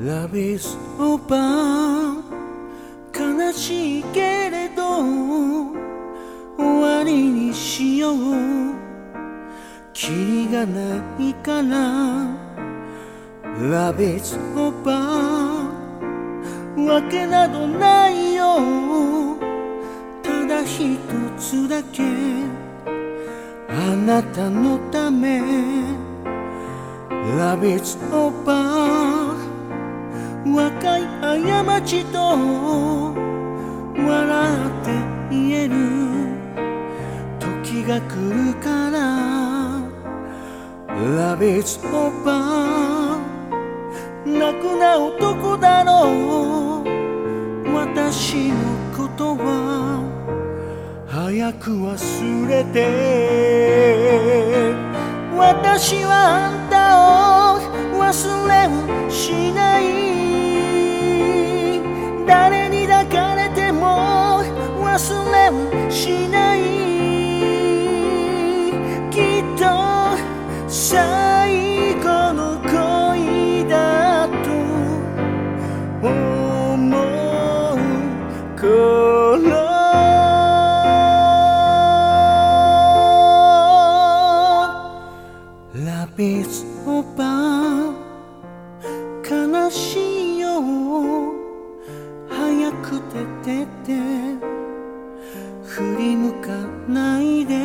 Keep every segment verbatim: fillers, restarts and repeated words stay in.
Love is over 悲しいけれど終わりにしようキリがないから Love is over わけなどないよただ一つだけあなたのため Love is over 若い過ちと笑って言える時が来るから Love is over 泣くな男だろう私のことは早く忘れて私はあんたを忘れもしない誰に抱かれても忘れもしないきっと最後の恋だと思う頃Love is over 悲しいよ早く出てって振り向かないで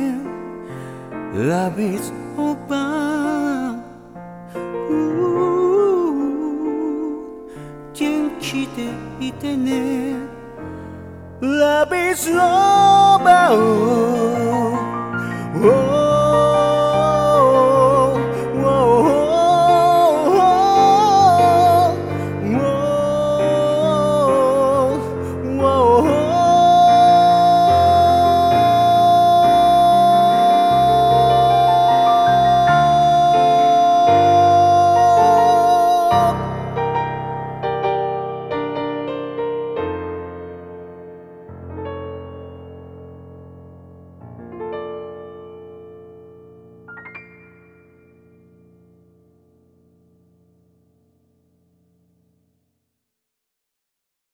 Love is over 元気でいてね Love is over